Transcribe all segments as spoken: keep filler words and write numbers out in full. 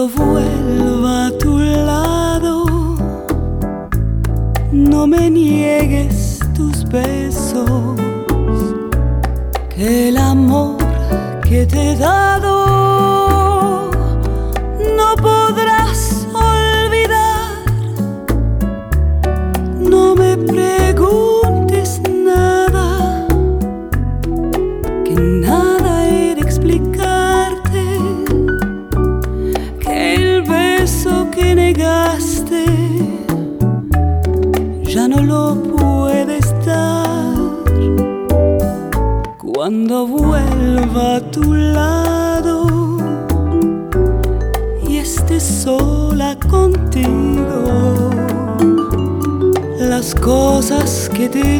Cuando vuelva a tu lado, no me niegues tus besos, que el amor que te he dado no podrás olvidar. No me preguntes nada, que nada he de explicarte, que el beso que negaste ya no lo puedes dar. Cuando vuelva a tu lado y esté sola contigo, las cosas que te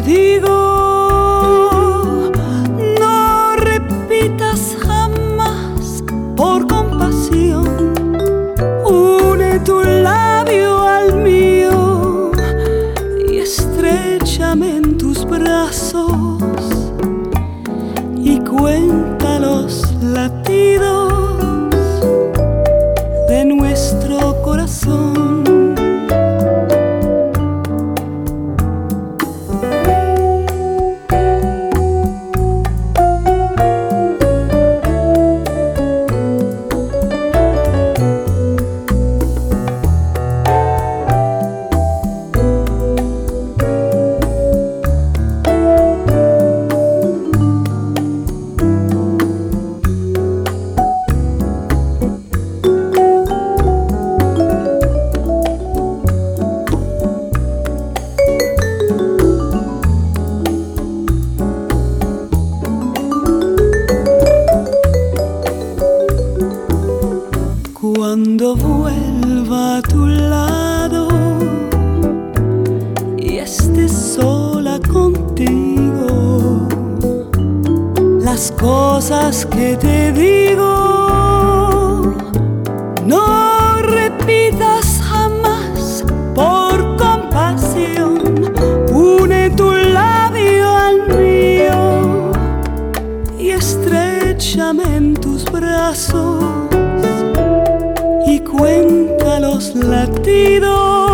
digo no repitas jamás por compasión. Une tu labio al mío y estréchame en tus brazos y cuenta los latidos de nuestro corazón. Cuando vuelva a tu lado y esté sola contigo, las cosas que te digo no repitas jamás por compasión. Une tu labio al mío y estréchame en tus brazos y cuenta los latidos